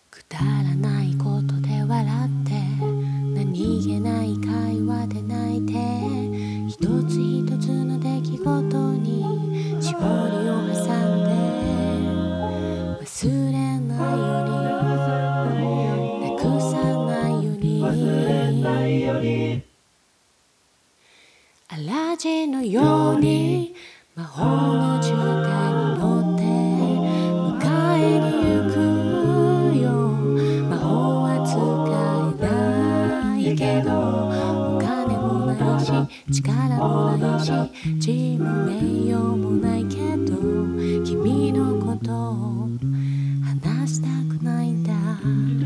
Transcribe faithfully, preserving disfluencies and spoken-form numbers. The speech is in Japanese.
くだらないことで笑って何気ない会話で泣いて一つ一つの出来事に絞りを挟んで忘れないようになくさないように嵐のように魔法の渋滞に乗って迎えに行くよ。魔法は使えないけどお金もないし力もないし地位も名誉もないけど君のことを話したくないんだ。